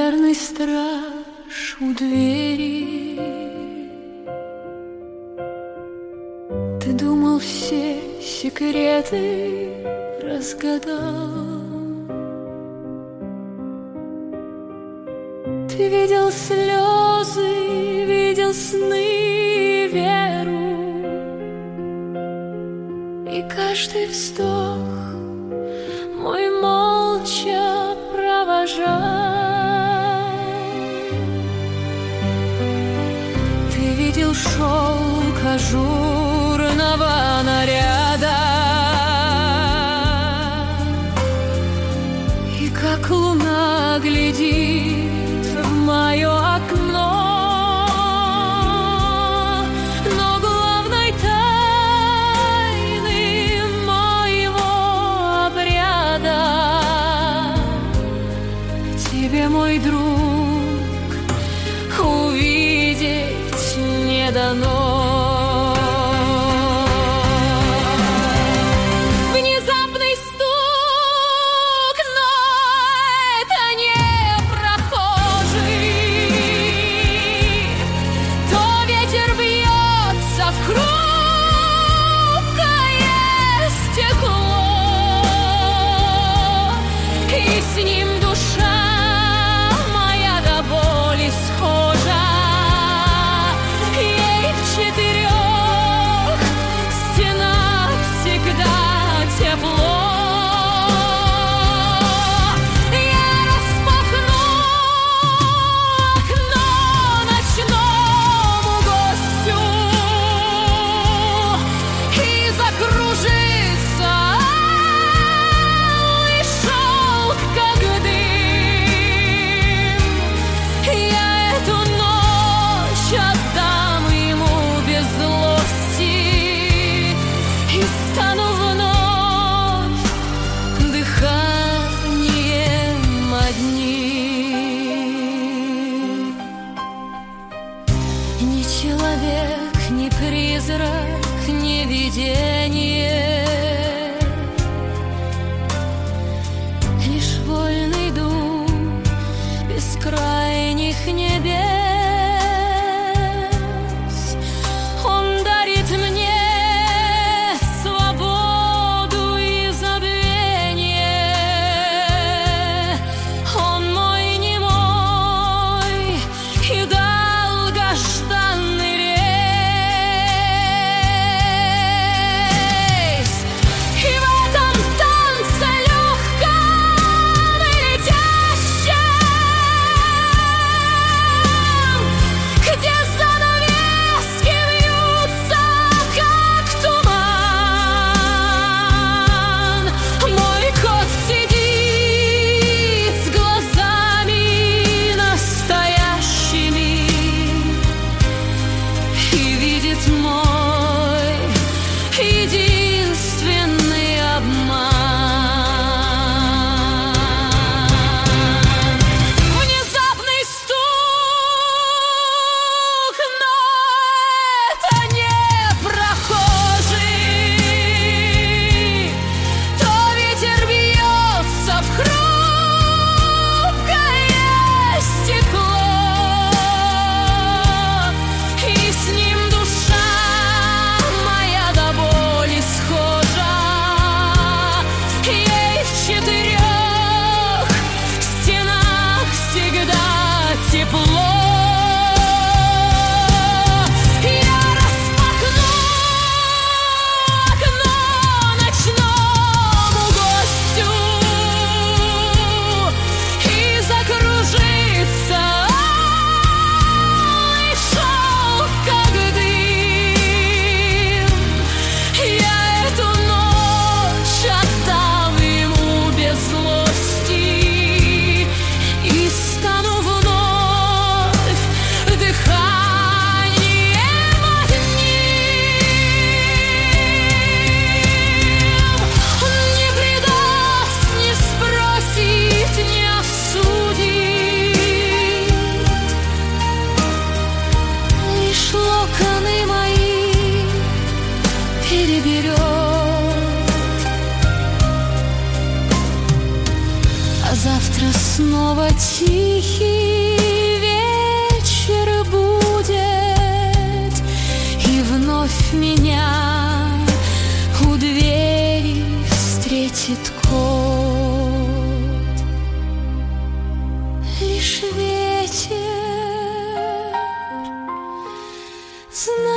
верный страж у двери. Ты думал, все секреты разгадал. Ты видел слезы, видел сны, веру, и каждый вздох мой молча провожал. Ты видел шелк ажурного наряда, и как луна глядит в мое окно. Но главной тайны моего обряда тебе, мой друг, увидеть не дано. Ни человек, ни призрак, ни видение, лишь вольный дух бескрайних небес. Он дарит мне свободу и забвение. Он мой немой и долгожданный рейс. снова тихий вечер будет, и вновь меня у двери встретит кот. Лишь ветер знает,